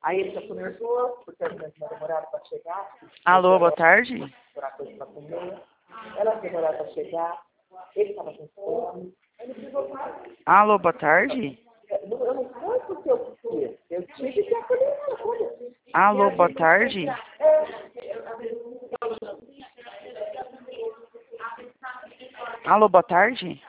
Aí ele já ficou nervoso, porque as meninas demoraram para chegar. Alô, boa tarde. Demorar coisa para comer. Elas demoraram para chegar. Ele estava com fome. Ele brigou com ela. Alô, boa tarde. Eu não foi porque eu quis. Eu tive que acolher ela. Alô, boa tarde. Alô, boa tarde.